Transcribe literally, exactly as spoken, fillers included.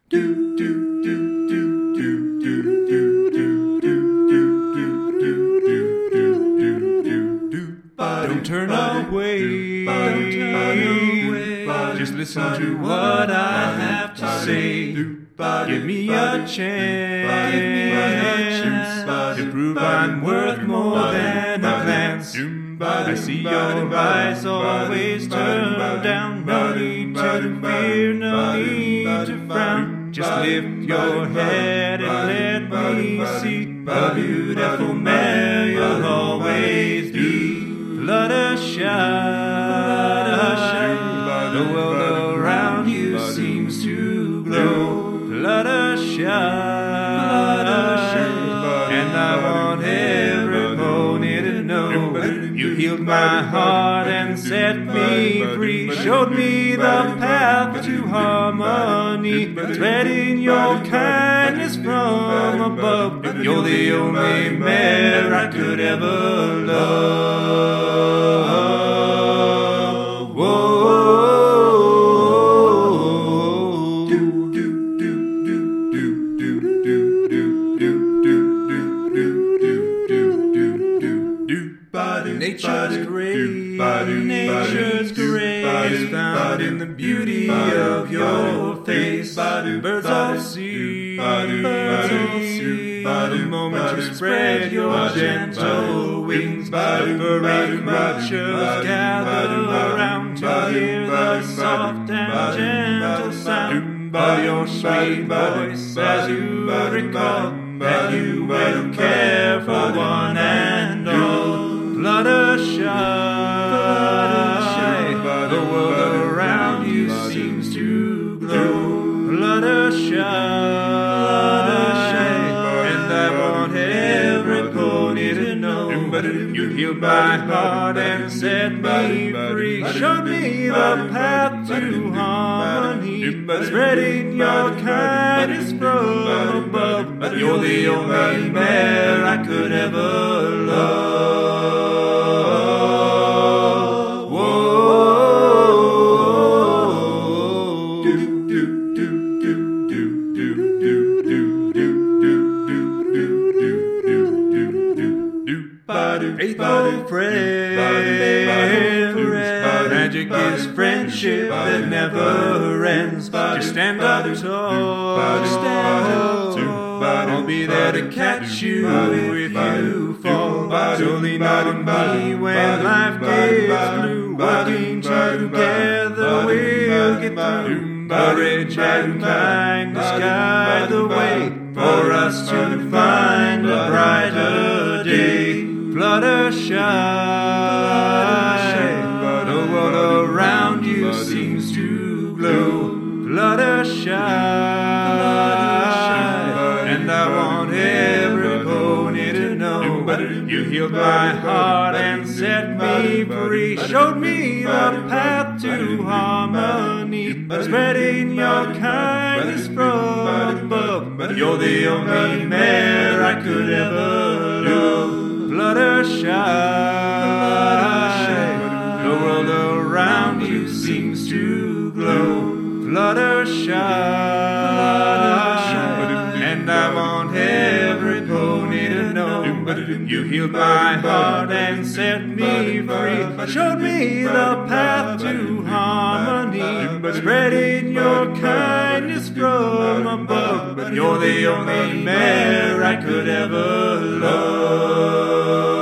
Don't turn away, don't turn away. Just listen to what I have to say. Give me a chance to prove I'm worth more than a glance. I see your eyes always turn down. No need to fear, no need to frown. Just lift your head and let me see the beautiful mare you'll always be. Fluttershy, the world around you seems to glow. Fluttershy, and I want every pony to know you healed my heart and set me free. Showed me the path to harmony, spreading your kindness from above. You're the only mare I could ever love. Nature's great, nature's great is found in the beauty of your face. Birds all see, birds all see the moment you spread your gentle wings. Furry creatures gather around to hear the soft and gentle sound of your sweet voice as you recall that you will care for one and all. Fluttershy, the world around you seems to glow. Fluttershy, and I want every pony to know you healed my heart and set me free. Showed me the path to harmony, spreading your kindness from above. You're the only mare I could ever love. Faithful friend, magic is friendship that never ends. Just stand up tall, I'll be there to catch you if you fall. So lean on me when life gets blue. Working together we'll get through. Courage and kindness guide the way for us to find a brighter day. Fluttershy, the world around you seems to glow. Fluttershy, and I want every pony to know you healed my heart and set me free. Showed me the path to harmony, spreading your kindness from above. You're the only mare I could ever love. Fluttershy, the world around you seems to glow. Fluttershy, and I want every pony to know you healed my heart and set me free. Showed me the path to harmony, spreading your kindness from above. You're the only mare I could ever love.